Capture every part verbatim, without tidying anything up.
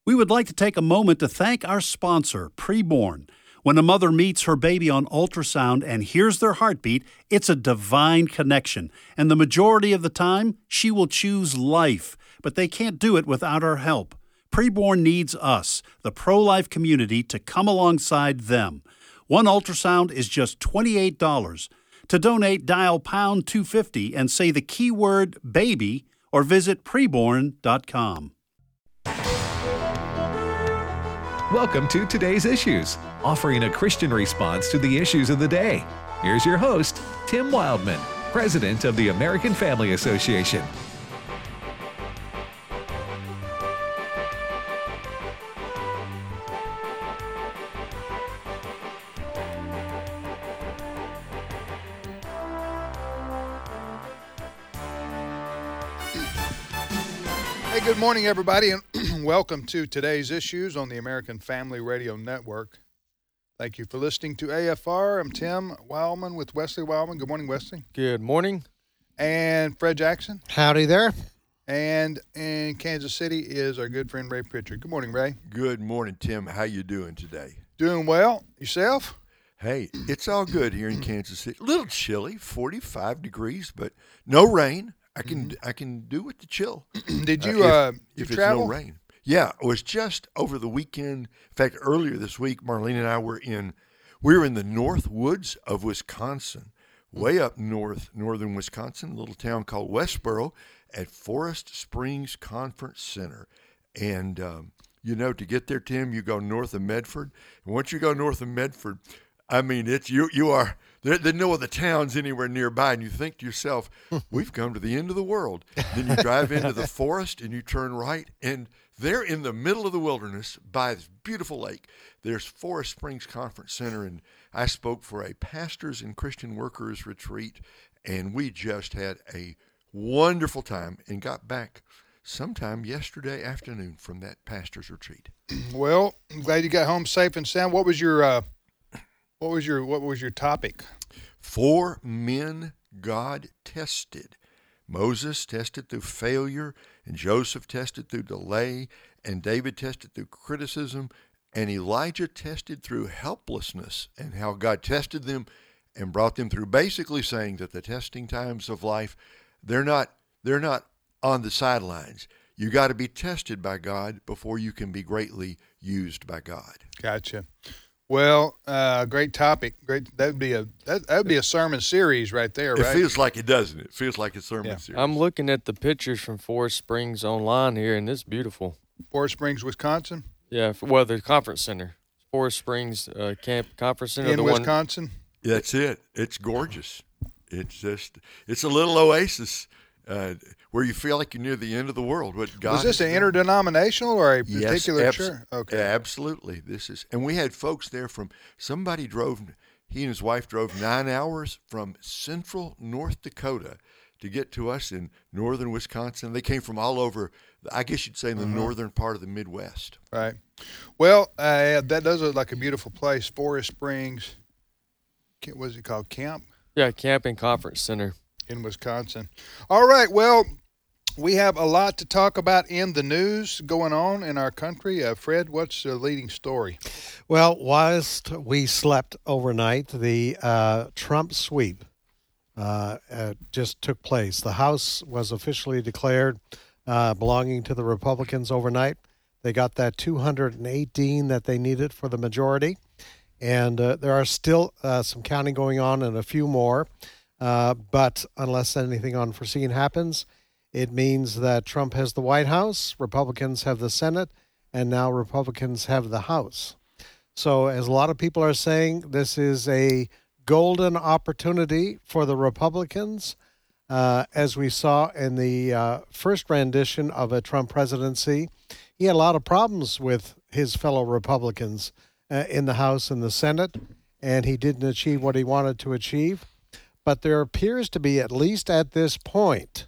We would like to take a moment to thank our sponsor, Preborn. When a mother meets her baby on ultrasound and hears their heartbeat, it's a divine connection. And the majority of the time, she will choose life. But they can't do it without our help. Preborn needs us, the pro-life community, to come alongside them. One ultrasound is just twenty-eight dollars. To donate, dial pound two fifty and say the keyword baby or visit preborn dot com. Welcome to Today's Issues, offering a Christian response to the issues of the day. Here's your host, Tim Wildman, President of the American Family Association. Hey, good morning, everybody, and welcome to Today's Issues on the American Family Radio Network. Thank you for listening to A F R. I'm Tim Wildman with Wesley Wildman. Good morning, Wesley. Good morning. And Fred Jackson. Howdy there. And in Kansas City is our good friend Ray Pritchard. Good morning, Ray. Good morning, Tim. How you doing today? Doing well. Yourself? Hey, it's all good here in Kansas City. A little chilly, forty-five degrees, but no rain. I can mm-hmm. I can do with the chill. Did you uh, uh, if, you if it's travel? no rain? Yeah, it was just over the weekend. In fact, earlier this week, Marlene and I were in we were in the North Woods of Wisconsin, way up north, northern Wisconsin, a little town called Westboro, at Forest Springs Conference Center. And um, you know, to get there, Tim, you go north of Medford. And once you go north of Medford, I mean, it's you. You are there. There are no other towns anywhere nearby, and you think to yourself, "We've come to the end of the world." Then you drive into the forest, and you turn right, and there, in the middle of the wilderness, by this beautiful lake, there's Forest Springs Conference Center, and I spoke for a pastors and Christian workers retreat, and we just had a wonderful time, and got back sometime yesterday afternoon from that pastors retreat. Well, I'm glad you got home safe and sound. What was your uh, What was your What was your topic? Four men God tested. Moses tested through failure, and Joseph tested through delay, and David tested through criticism, and Elijah tested through helplessness, and how God tested them and brought them through, basically saying that the testing times of life, they're not they're not on the sidelines. You got to be tested by God before you can be greatly used by God. Gotcha. Well, uh, great topic. Great. That'd be a that would be a sermon series right there, right? It feels like it, doesn't it? It feels like a sermon Yeah. series. I'm looking at the pictures from Forest Springs online here, and it's beautiful. Forest Springs, Wisconsin. Yeah, f- well, the conference center, Forest Springs uh, Camp Conference Center, In the one. Wisconsin. That's it. It's gorgeous. It's just it's a little oasis uh, where you feel like you're near the end of the world. What God Was this has an done. interdenominational or a Yes, particular abs- church? Okay. Absolutely. This is, and we had folks there from, somebody drove, he and his wife drove nine hours from central North Dakota to get to us in northern Wisconsin. They came from all over, I guess you'd say in the Uh-huh. northern part of the Midwest. Right. Well, uh, that does look like a beautiful place. Forest Springs. What was it called? Camp Yeah, Camp and Conference Center. in Wisconsin. All right. Well, we have a lot to talk about in the news going on in our country. Uh, Fred, what's the leading story? Well, whilst we slept overnight, the uh, Trump sweep uh, uh, just took place. The House was officially declared uh, belonging to the Republicans overnight. They got that two hundred eighteen that they needed for the majority. And uh, there are still uh, some counting going on and a few more. Uh, but unless anything unforeseen happens, it means that Trump has the White House, Republicans have the Senate, and now Republicans have the House. So as a lot of people are saying, this is a golden opportunity for the Republicans. Uh, as we saw in the uh, first rendition of a Trump presidency, he had a lot of problems with his fellow Republicans uh, in the House and the Senate, and he didn't achieve what he wanted to achieve. But there appears to be, at least at this point,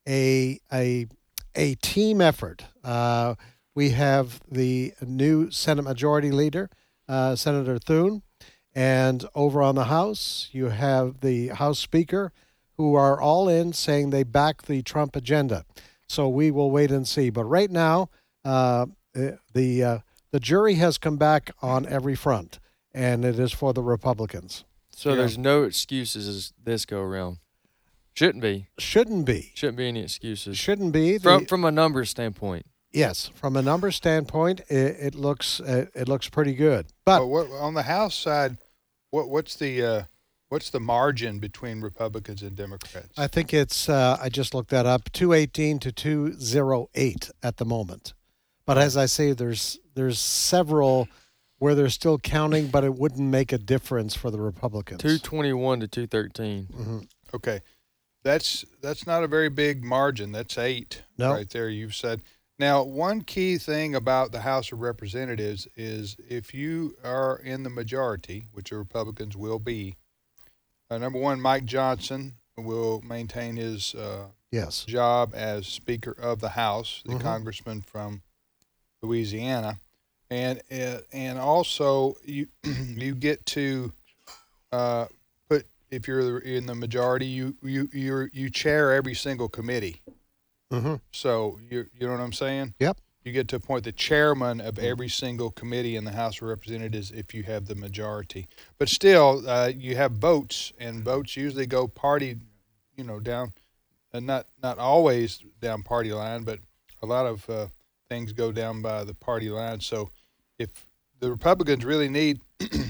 a a a team effort. Uh, we have the new Senate Majority Leader, uh, Senator Thune, and over on the House, you have the House Speaker, who are all in saying they back the Trump agenda. So we will wait and see. But right now, uh, uh, the uh, the jury has come back on every front, and it is for the Republicans. So Yeah. there's no excuses as this go around. Shouldn't be. Shouldn't be. Shouldn't be any excuses. Shouldn't be. The, From from a numbers standpoint. yes, from a number standpoint, it, it looks uh, it looks pretty good. But But what, on the House side, what what's the uh, what's the margin between Republicans and Democrats? I think it's, uh, I just looked that up, two eighteen to two oh eight at the moment. But as I say, there's there's several where they're still counting, but it wouldn't make a difference for the Republicans. Two twenty one to two thirteen. Mm-hmm. Okay, that's that's not a very big margin. That's eight No. right there. You've said. Now, one key thing about the House of Representatives is if you are in the majority, which the Republicans will be, uh, number one, Mike Johnson will maintain his uh, Yes. job as Speaker of the House, the Mhm. congressman from Louisiana, and uh, and also you you get to uh, put if you're in the majority, you you you you chair every single committee. Mm-hmm. So you you know what I'm saying? Yep. You get to appoint the chairman of every single committee in the House of Representatives if you have the majority. But still, uh, you have votes, and votes usually go party, you know, down, and not not always down party line, but a lot of uh, things go down by the party line. So if the Republicans really need,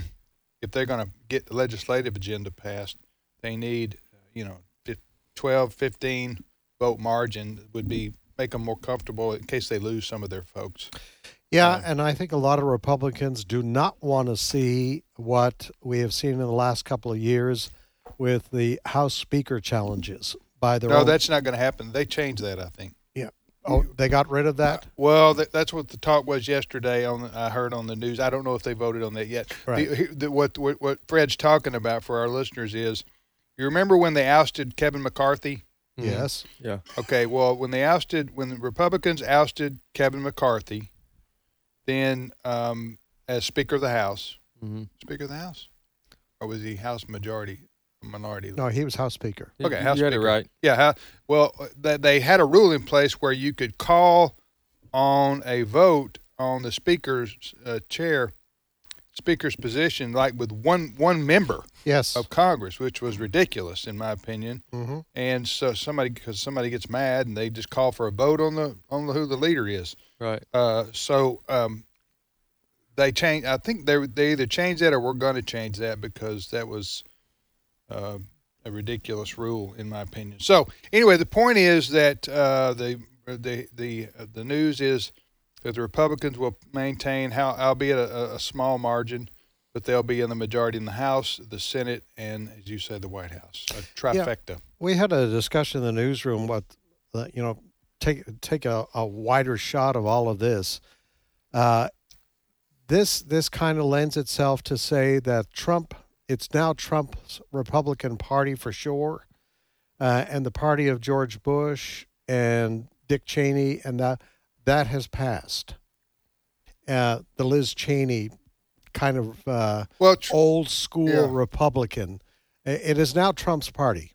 if they're going to get the legislative agenda passed, they need, you know, twelve, fifteen vote margin would be make them more comfortable in case they lose some of their folks. Yeah, Uh, and I think a lot of Republicans do not want to see what we have seen in the last couple of years with the House Speaker challenges by their No, own. that's not going to happen. They changed that, I think. Yeah. Oh, they got rid of that? Well, that, that's what the talk was yesterday. On the, I heard on the news. I don't know if they voted on that yet. Right. The, the, what, what what Fred's talking about for our listeners is, you remember when they ousted Kevin McCarthy? Yes. Yeah. Okay. Well, when they ousted, when the Republicans ousted Kevin McCarthy, then um, as Speaker of the House, Mm-hmm. Speaker of the House, or was he House Majority Minority? No, he was House Speaker. Okay, you, House you had Speaker. it right. Yeah. How, well, th- they had a rule in place where you could call on a vote on the speaker's uh, chair, speaker's position, like with one one member Yes. of Congress, which was ridiculous in my opinion. Mm-hmm. And so somebody, because somebody gets mad and they just call for a vote on the on the, who the leader is. Right. Uh, so um, they changed. I think they they either changed that or we're going to change that because that was uh, a ridiculous rule in my opinion. So anyway, the point is that uh, the the the uh, the news is that the Republicans will maintain, how albeit a, a small margin, but they'll be in the majority in the House, the Senate, and as you said, the White House, a trifecta. We had a discussion in the newsroom about, uh, you know, take take a, a wider shot of all of this. Uh, this this kind of lends itself to say that Trump, it's now Trump's Republican Party for sure, uh, and the party of George Bush and Dick Cheney, and that that has passed. Uh, the Liz Cheney kind of uh, Well, tr- old school Yeah. Republican. I- It is now Trump's party.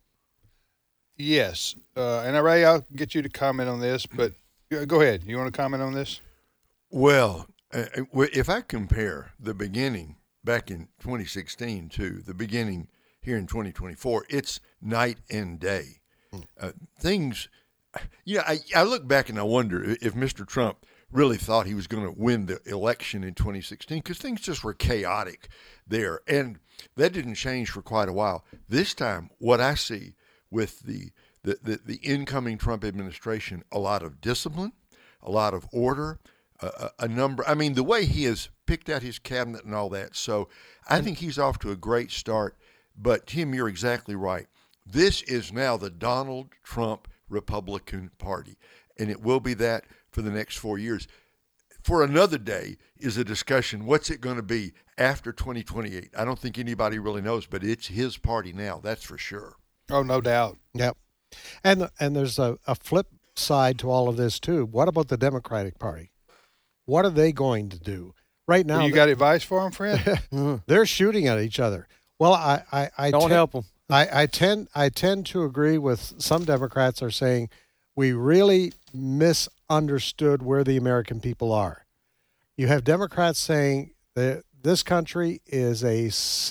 yes, uh, and Ray, I'll get you to comment on this, but uh, go ahead. You want to comment on this? Well, uh, uh, if I compare the beginning back in twenty sixteen to the beginning here in twenty twenty-four, it's night and day. Uh, things, you know, I, I look back and I wonder if Mister Trump really thought he was going to win the election in twenty sixteen, because things just were chaotic there. And that didn't change for quite a while. This time, what I see with the, the, the, the incoming Trump administration, a lot of discipline, a lot of order, a, a number. I mean, the way he has picked out his cabinet and all that. So I think he's off to a great start. But, Tim, you're exactly right. This is now the Donald Trump Republican Party, and it will be that for the next four years. For another day is a discussion, what's it going to be after twenty twenty-eight? I don't think anybody really knows, but it's his party now, that's for sure. Oh, no doubt. Yep. And and there's a, a flip side to all of this too. What about the Democratic Party? What are they going to do? Right now, Well, you got advice for him, Fred? they're shooting at each other. Well, I I, I Don't ten- help them. I, I tend I tend to agree with some Democrats are saying we really misunderstood where the American people are. You have Democrats saying that this country is a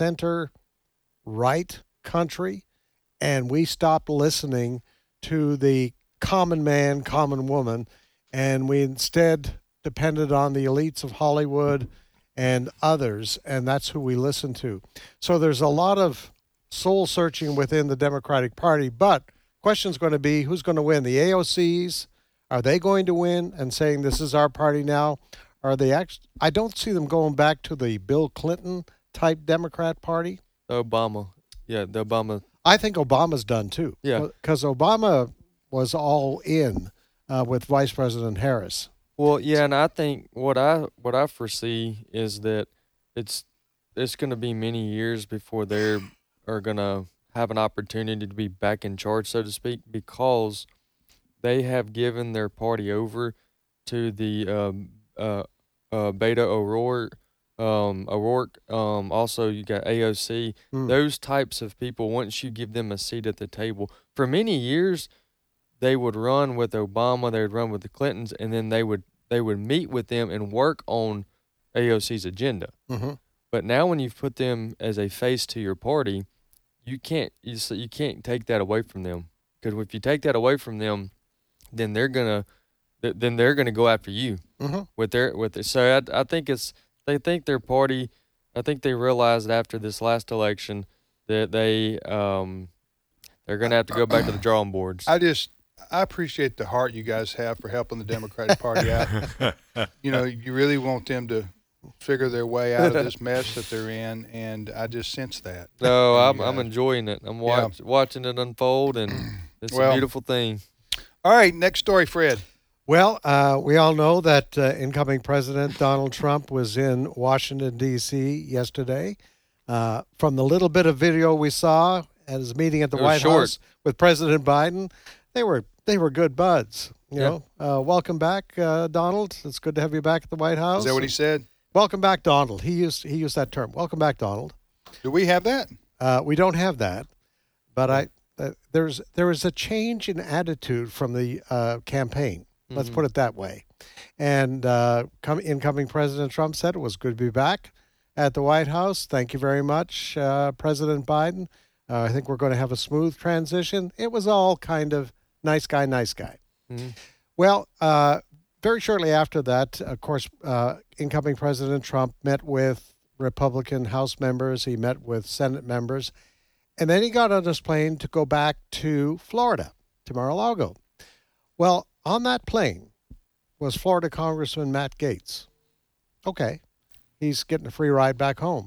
center-right country, and we stopped listening to the common man, common woman, and we instead depended on the elites of Hollywood and others, and that's who we listen to. So there's a lot of soul-searching within the Democratic Party, but question's going to be who's going to win. The A O Cs, are they going to win and saying this is our party now? Are they actually? I don't see them going back to the Bill Clinton type Democrat Party. Obama. Yeah, the Obama. I think Obama's done too. Yeah. Because Obama was all in uh, with Vice President Harris. Well, yeah, and I think what I what I foresee is that it's it's going to be many years before they are going to have an opportunity to be back in charge, so to speak, because they have given their party over to the um, uh, uh, Beto O'Rourke. Um, O'Rourke. Um, also, you got A O C. Mm. Those types of people. Once you give them a seat at the table, for many years, they would run with Obama. They would run with the Clintons, and then they would they would meet with them and work on A O C's agenda. Mm-hmm. But now, when you've put them as a face to your party, you can't you, you can't take that away from them. Because if you take that away from them, then they're gonna then they're gonna go after you mm-hmm. with their with it. So I I think it's they think their party. I think they realized after this last election that they um they're gonna have to go back to the drawing boards. I just I appreciate the heart you guys have for helping the Democratic Party out. You know, you really want them to figure their way out of this mess that they're in, and I just sense that. No, I'm I'm enjoying it. I'm watch, yeah. watching it unfold, and it's well, a beautiful thing. All right, next story, Fred. Well, uh, we all know that uh, incoming President Donald Trump was in Washington, D C yesterday. Uh, from the little bit of video we saw at his meeting at the White short. House with President Biden, they were they were good buds. You yeah. know, uh, welcome back, uh, Donald. It's good to have you back at the White House. Is that what he said? Welcome back, Donald. He used he used that term. Welcome back, Donald. Do we have that? Uh, we don't have that, but I uh, there's there was a change in attitude from the uh, campaign. Let's mm-hmm. put it that way. And uh, come, incoming President Trump said it was good to be back at the White House. Thank you very much, uh, President Biden. Uh, I think we're going to have a smooth transition. It was all kind of nice guy, nice guy. Mm-hmm. Well, uh, very shortly after that, of course, uh, incoming President Trump met with Republican House members. He met with Senate members. And then he got on his plane to go back to Florida, to Mar-a-Lago. Well, on that plane was Florida Congressman Matt Gaetz. Okay, he's getting a free ride back home.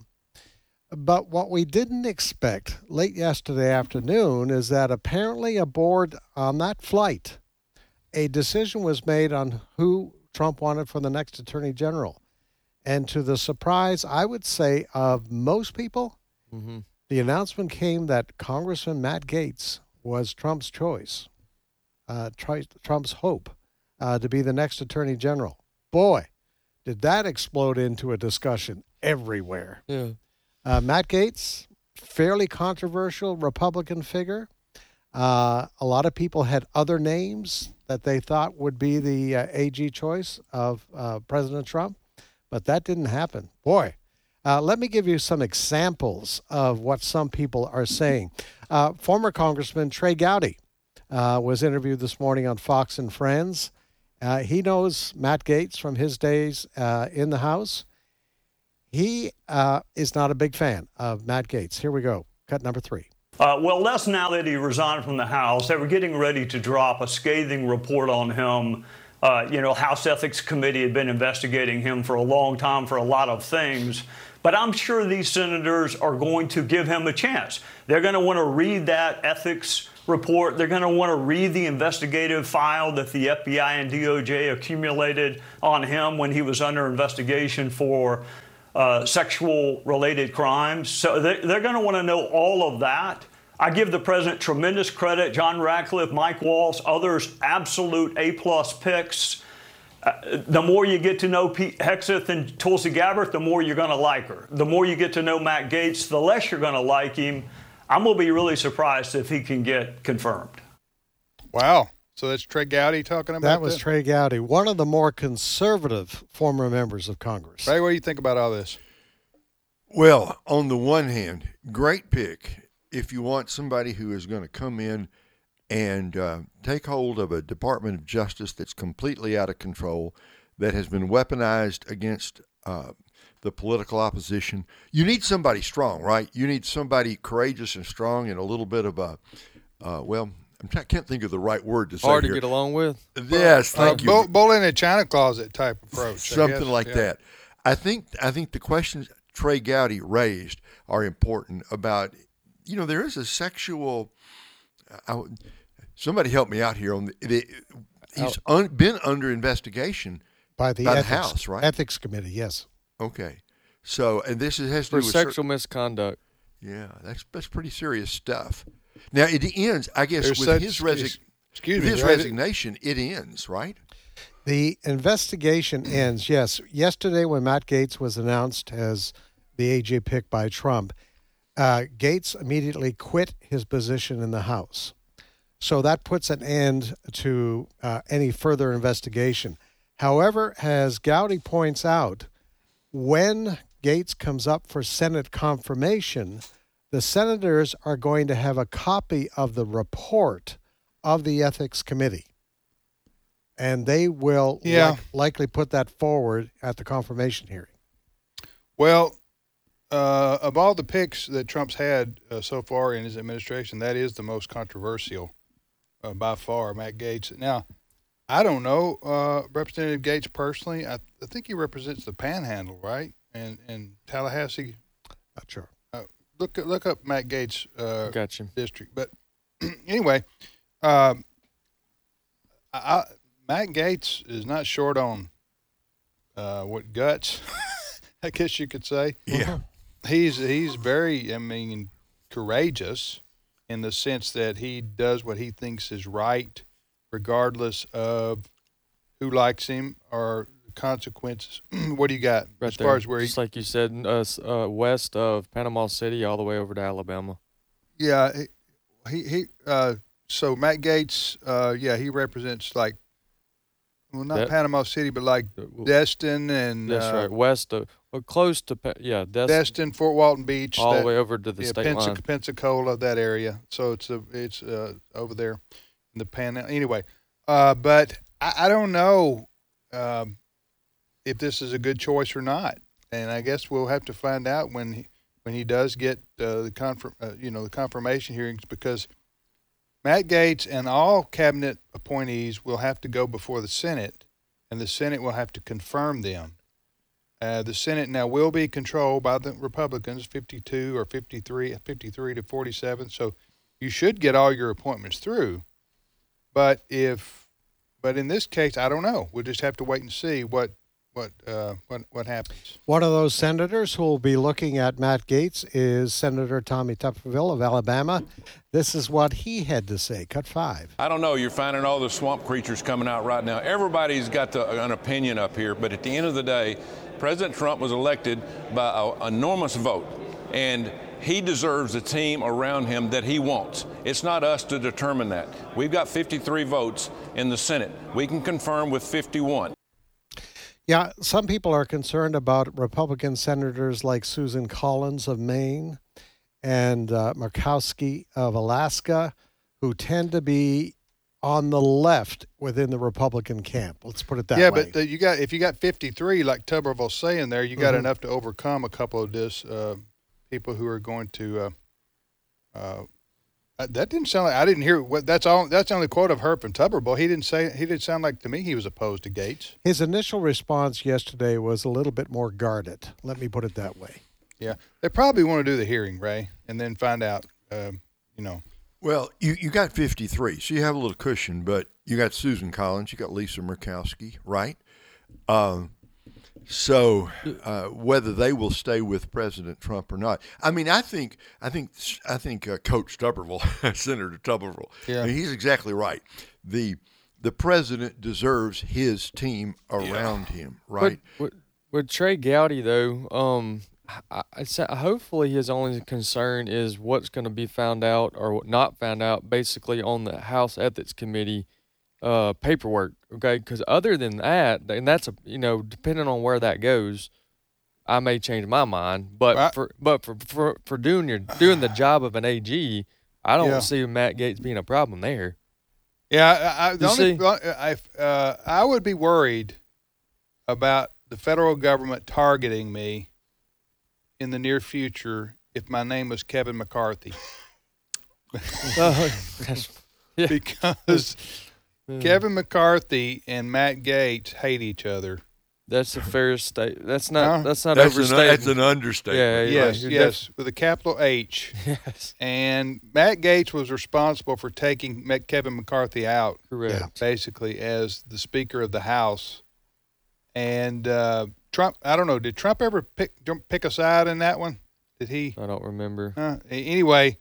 But what we didn't expect late yesterday afternoon is that apparently aboard on that flight, a decision was made on who Trump wanted for the next attorney general. And to the surprise, I would say, of most people, mm-hmm. the announcement came that Congressman Matt Gaetz was Trump's choice. Uh, Trump's hope uh, to be the next attorney general. Boy, did that explode into a discussion everywhere. Yeah. Uh, Matt Gaetz, fairly controversial Republican figure. Uh, a lot of people had other names that they thought would be the uh, A G choice of uh, President Trump, but that didn't happen. Boy, uh, let me give you some examples of what some people are saying. Uh, former Congressman Trey Gowdy Uh, was interviewed this morning on Fox and Friends. Uh, he knows Matt Gaetz from his days uh, in the House. He uh, is not a big fan of Matt Gaetz. Here we go. Cut number three. Uh, well, less now that he resigned from the House. They were getting ready to drop a scathing report on him. Uh, you know, House Ethics Committee had been investigating him for a long time for a lot of things. But I'm sure these senators are going to give him a chance. They're going to want to read that ethics report. They're going to want to read the investigative file that the F B I and D O J accumulated on him when he was under investigation for uh, sexual-related crimes. So they, they're going to want to know all of that. I give the president tremendous credit. John Ratcliffe, Mike Waltz, others, absolute A-plus picks. Uh, the more you get to know Pete Hegseth and Tulsi Gabbard, the more you're going to like her. The more you get to know Matt Gaetz, the less you're going to like him. I'm going to be really surprised if he can get confirmed. Wow. So that's Trey Gowdy talking about That was this? Trey Gowdy, one of the more conservative former members of Congress. Ray, what do you think about all this? Well, on the one hand, great pick if you want somebody who is going to come in and uh, take hold of a Department of Justice that's completely out of control, that has been weaponized against uh, the political opposition. You need somebody strong, right? You need somebody courageous and strong and a little bit of a, uh, well, I'm try- I can't think of the right word to say Hard here. to get along with. Yes, thank uh, you. Bull, bull in a china closet type approach. I Something guess. like Yeah. that. I think I think the questions Trey Gowdy raised are important about, you know, there is a sexual, I, somebody help me out here on the, the he's un, been under investigation By the, by the ethics, House, right? Ethics Committee, yes. Okay. So, and this is, has to For do with sexual cer- misconduct. yeah, that's that's pretty serious stuff. Now it ends, I guess, There's with such- his resi- excuse with me, his Ray, resignation. It ends, right? The investigation ends, yes. Yesterday, when Matt Gaetz was announced as the A J pick by Trump, uh, Gaetz immediately quit his position in the House. So that puts an end to uh, any further investigation. However, as Gowdy points out, when Gaetz comes up for Senate confirmation, the senators are going to have a copy of the report of the Ethics Committee. And they will Yeah. like, likely put that forward at the confirmation hearing. Well, uh, of all the picks that Trump's had uh, so far in his administration, that is the most controversial uh, by far, Matt Gaetz. Now, I don't know uh, Representative Gaetz personally. I, I think he represents the Panhandle, right? And and Tallahassee. Not sure. Uh, look look up Matt Gaetz' uh, Got you. district. But anyway, um, I, I, Matt Gaetz is not short on uh, what guts, I guess you could say. Yeah. He's he's very, I mean, courageous in the sense that he does what he thinks is right, regardless of who likes him or consequences. What do you got Right as there. far as where he? Just like you said, uh, s- uh, west of Panama City all the way over to Alabama. Yeah, he he. Uh, so Matt Gaetz, uh, yeah, he represents like, well, not That- Panama City, but like Uh, w- Destin and That's uh, right. West of, well, close to, Pa- yeah, Destin, Destin, Fort Walton Beach, all that- the way over to the yeah, state Pensac- line. Pensacola, that area. So it's a, it's uh, over there in the pan. Anyway, uh, but I, I don't know um, if this is a good choice or not, and I guess we'll have to find out when he, when he does get uh, the confirm, uh, you know, the confirmation hearings, because Matt Gaetz and all cabinet appointees will have to go before the Senate, and the Senate will have to confirm them. Uh, the Senate now will be controlled by the Republicans, fifty-two or fifty-three, fifty-three to forty-seven. So you should get all your appointments through. But if, but in this case, I don't know. We'll just have to wait and see what what uh, what what happens. One of those senators who will be looking at Matt Gaetz is Senator Tommy Tuberville of Alabama. This is what he had to say. Cut five. I don't know. You're finding all the swamp creatures coming out right now. Everybody's got the, an opinion up here, but at the end of the day, President Trump was elected by an enormous vote, and he deserves a team around him that he wants. It's not us to determine that. We've got fifty-three votes in the Senate. We can confirm with fifty-one. Yeah, some people are concerned about Republican senators like Susan Collins of Maine and uh, Murkowski of Alaska, who tend to be on the left within the Republican camp. Let's put it that yeah, way. but the, you got if you got fifty-three, like Tuberville's saying there, you got Mhm. enough to overcome a couple of this uh, people who are going to. Uh, uh, that didn't sound like I didn't hear what that's all. That's the only quote I've heard from Tuberville. He didn't say he didn't sound like to me he was opposed to Gaetz. His initial response yesterday was a little bit more guarded. Let me put it that way. Yeah, they probably want to do the hearing, Ray, and then find out. Um, you know, Well, you, you got fifty-three, so you have a little cushion, but you got Susan Collins, you got Lisa Murkowski, right? Um, so uh, whether they will stay with President Trump or not, I mean, I think, I think, I think uh, Coach Tuberville, Senator Tuberville, Yeah. I mean, he's exactly right. The the president deserves his team around him, right? With, with, with Trey Gowdy, though, um, I, I sa- hopefully his only concern is what's going to be found out or not found out, basically on the House Ethics Committee uh, paperwork. Okay, because other than that, and that's a you know depending on where that goes, I may change my mind. But Right. for but for, for for doing your doing the job of an A G, I don't Yeah. see Matt Gaetz being a problem there. Yeah, I, I, the You only, see? I, uh, I would be worried about the federal government targeting me in the near future if my name was Kevin McCarthy. Uh, that's- yeah. Because Kevin McCarthy and Matt Gaetz hate each other. That's a fair state. That's not. Huh? That's not That's an, overstating. that's an understatement. Yeah, you're right. Yes, You're yes, with a capital H. def- yes, And Matt Gaetz was responsible for taking Mac- Kevin McCarthy out, correct. Yeah. basically, as the Speaker of the House. And uh, Trump, I don't know, did Trump ever pick pick a side in that one? Did he? I don't remember. Uh, anyway,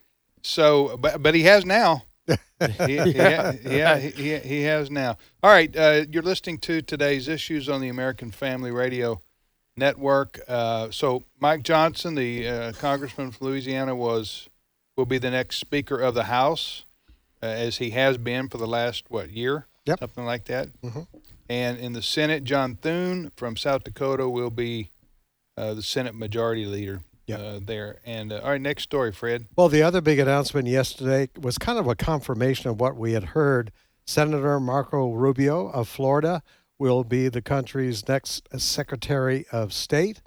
so but but he has now. he, he, Yeah. yeah, he, he, he has now. All right, uh, you're listening to today's issues on the American Family Radio Network. Uh, so Mike Johnson, the uh, congressman from Louisiana, was will be the next Speaker of the House, uh, as he has been for the last what year, Yep. something like that. Mhm. And in the Senate, John Thune from South Dakota will be uh, the Senate Majority Leader. Yep. Uh, there and uh, all right, next story, Fred. Well, the other big announcement yesterday was kind of a confirmation of what we had heard. Senator Marco Rubio of Florida will be the country's next Secretary of State.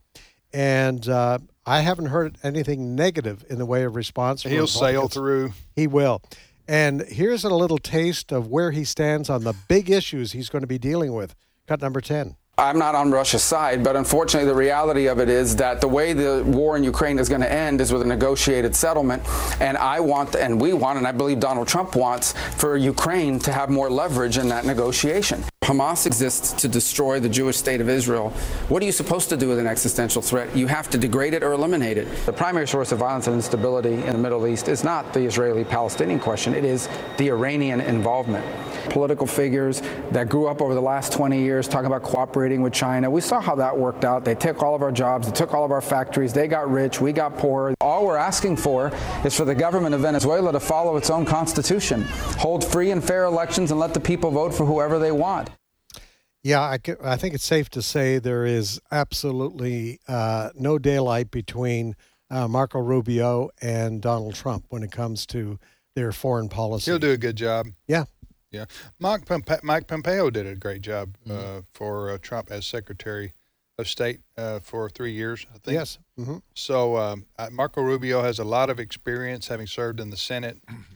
And uh, I haven't heard anything negative in the way of response. from He'll sail Republicans. through. He will. And here's a little taste of where he stands on the big issues he's going to be dealing with. Cut number ten. I'm not on Russia's side, but unfortunately the reality of it is that the way the war in Ukraine is going to end is with a negotiated settlement. And I want, and we want, and I believe Donald Trump wants, for Ukraine to have more leverage in that negotiation. Hamas exists to destroy the Jewish state of Israel. What are you supposed to do with an existential threat? You have to degrade it or eliminate it. The primary source of violence and instability in the Middle East is not the Israeli-Palestinian question. It is the Iranian involvement. Political figures that grew up over the last twenty years talking about cooperating with China. We saw how that worked out. They took all of our jobs. They took all of our factories. They got rich. We got poor. All we're asking for is for the government of Venezuela to follow its own constitution, hold free and fair elections, and let the people vote for whoever they want. Yeah, I, c- I think it's safe to say there is absolutely uh, no daylight between uh, Marco Rubio and Donald Trump when it comes to their foreign policy. He'll do a good job. Yeah. Yeah. Mike, Pompe- Mike Pompeo did a great job uh, Mm-hmm. for uh, Trump as Secretary of State uh, for three years, I think. Yes. hmm So um, uh, Marco Rubio has a lot of experience, having served in the Senate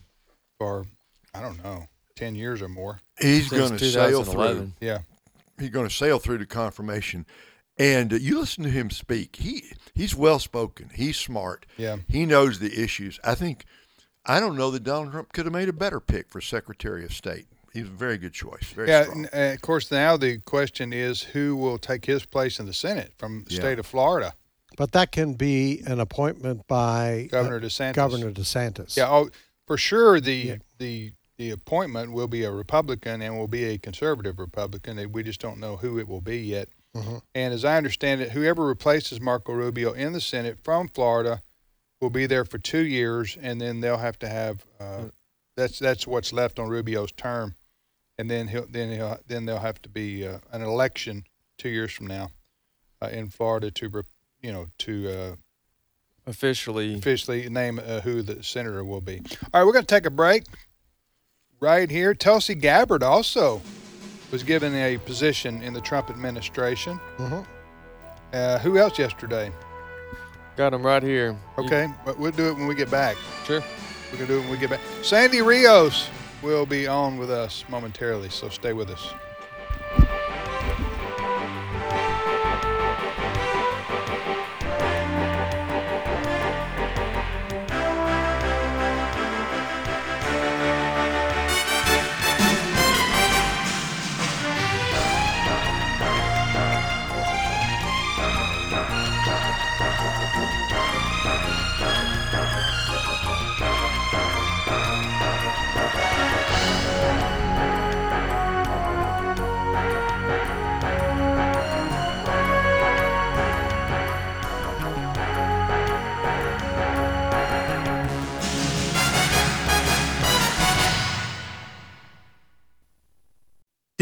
for, I don't know, ten years or more. He's Since going to sail through. twenty eleven. Yeah. He's going to sail through to confirmation. And uh, you listen to him speak. He he's well spoken. He's smart. Yeah. He knows the issues. I think I don't know that Donald Trump could have made a better pick for Secretary of State. He's a very good choice. Very Yeah. strong. And, uh, of course, now the question is who will take his place in the Senate from the Yeah. state of Florida? But that can be an appointment by uh, Governor DeSantis. Governor DeSantis. Yeah, oh, for sure the Yeah. the the appointment will be a Republican and will be a conservative Republican. We just don't know who it will be yet. Mhm. And as I understand it, whoever replaces Marco Rubio in the Senate from Florida will be there for two years, and then they'll have to have uh, that's that's what's left on Rubio's term, and then he'll then he'll then there'll have to be uh, an election two years from now uh, in Florida to re- you know to uh, Officially, officially name uh, who the senator will be. All right, we're going to take a break right here. Tulsi Gabbard also was given a position in the Trump administration. Mhm. Uh, who else yesterday? got him right here. You- Okay, but we'll do it when we get back. Sure. We're going to do it when we get back. Sandy Rios will be on with us momentarily, so stay with us.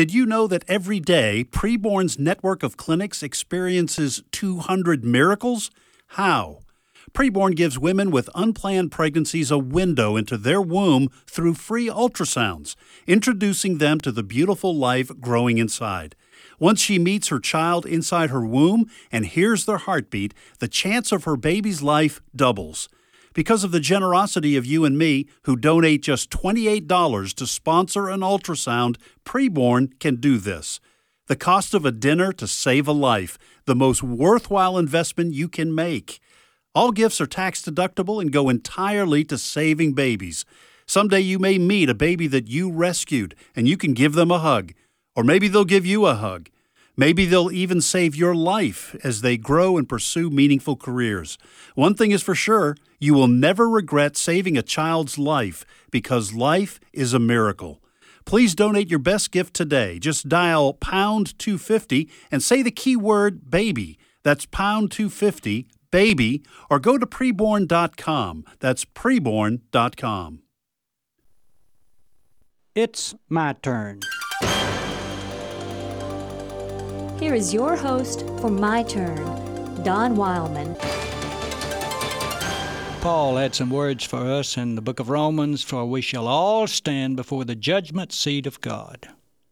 Did you know that every day Preborn's network of clinics experiences two hundred miracles? How? Preborn gives women with unplanned pregnancies a window into their womb through free ultrasounds, introducing them to the beautiful life growing inside. Once she meets her child inside her womb and hears their heartbeat, the chance of her baby's life doubles. Because of the generosity of you and me, who donate just twenty-eight dollars to sponsor an ultrasound, Preborn can do this. The cost of a dinner to save a life, the most worthwhile investment you can make. All gifts are tax-deductible and go entirely to saving babies. Someday you may meet a baby that you rescued, and you can give them a hug. Or maybe they'll give you a hug. Maybe they'll even save your life as they grow and pursue meaningful careers. One thing is for sure, you will never regret saving a child's life, because life is a miracle. Please donate your best gift today. Just dial pound two fifty and say the keyword baby. That's pound two fifty, baby, or go to preborn dot com. That's preborn dot com. It's my turn. Here is your host for My Turn, Don Wildman. Paul had some words for us in the book of Romans, for we shall all stand before the judgment seat of God.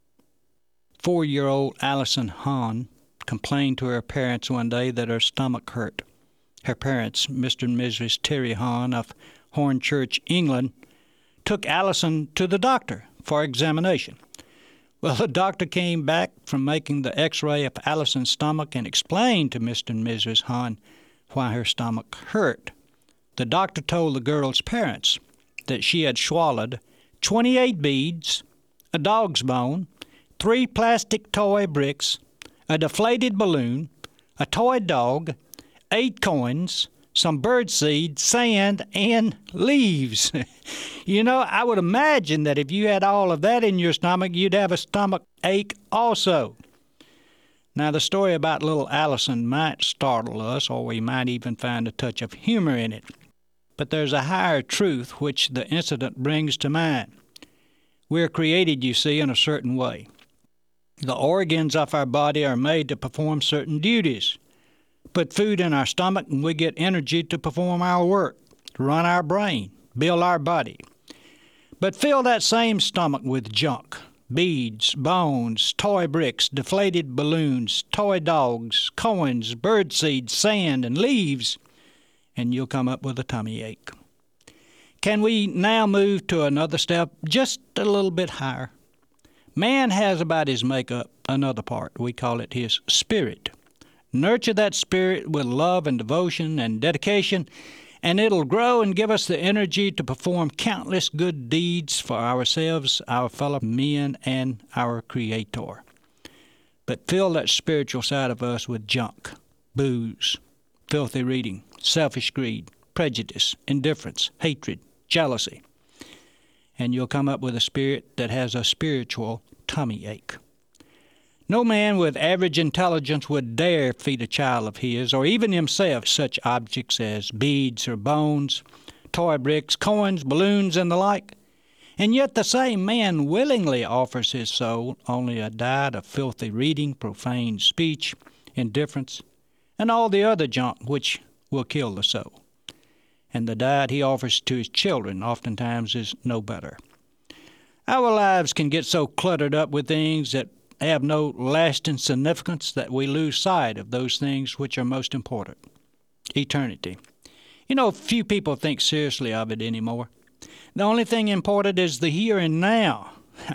Four-year-old Allison Hahn complained to her parents one day that her stomach hurt. Her parents, Mister and Missus Terry Hahn of Hornchurch, England, took Allison to the doctor for examination. Well, the doctor came back from making the x-ray of Allison's stomach and explained to Mister and Missus Hahn why her stomach hurt. The doctor told the girl's parents that she had swallowed twenty-eight beads, a dog's bone, three plastic toy bricks, a deflated balloon, a toy dog, eight coins, some birdseed, sand, and leaves. You know, I would imagine that if you had all of that in your stomach, you'd have a stomach ache also. Now, the story about little Allison might startle us, or we might even find a touch of humor in it. But there's a higher truth which the incident brings to mind. We're created, you see, in a certain way. The organs of our body are made to perform certain duties. Put food in our stomach and we get energy to perform our work, to run our brain, build our body. But fill that same stomach with junk, beads, bones, toy bricks, deflated balloons, toy dogs, coins, birdseed, sand, and leaves, and you'll come up with a tummy ache. Can we now move to another step, just a little bit higher? Man has about his makeup another part. We call it his spirit. Nurture that spirit with love and devotion and dedication, and it'll grow and give us the energy to perform countless good deeds for ourselves, our fellow men, and our Creator. But fill that spiritual side of us with junk, booze, filthy reading, selfish greed, prejudice, indifference, hatred, jealousy, and you'll come up with a spirit that has a spiritual tummy ache. No man with average intelligence would dare feed a child of his, or even himself, such objects as beads or bones, toy bricks, coins, balloons, and the like. And yet the same man willingly offers his soul only a diet of filthy reading, profane speech, indifference, and all the other junk which will kill the soul. And the diet he offers to his children oftentimes is no better. Our lives can get so cluttered up with things that have no lasting significance that we lose sight of those things which are most important. Eternity. You know, few people think seriously of it anymore. The only thing important is the here and now.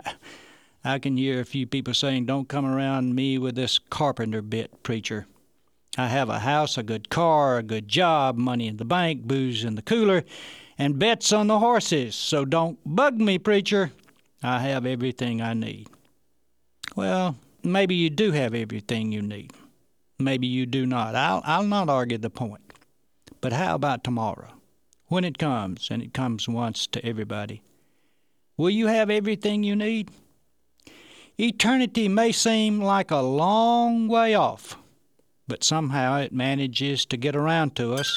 I can hear a few people saying, "Don't come around me with this carpenter bit, preacher. I have a house, a good car, a good job, money in the bank, booze in the cooler, and bets on the horses. So don't bug me, preacher. I have everything I need." Well, maybe you do have everything you need. Maybe you do not. I'll, I'll not argue the point. But how about tomorrow? When it comes, and it comes once to everybody, will you have everything you need? Eternity may seem like a long way off, but somehow it manages to get around to us,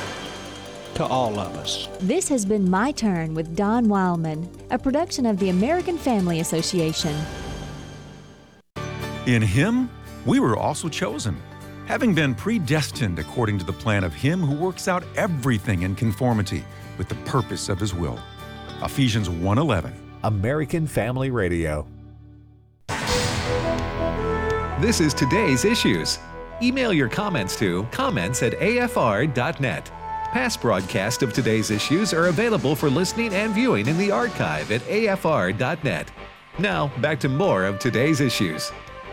to all of us. This has been My Turn with Don Wildman, a production of the American Family Association. In Him, we were also chosen, having been predestined according to the plan of Him who works out everything in conformity with the purpose of His will. Ephesians one eleven. American Family Radio. This is Today's Issues. Email your comments to comments at a f r dot net. Past broadcasts of Today's Issues are available for listening and viewing in the archive at a f r dot net. Now, back to more of Today's Issues.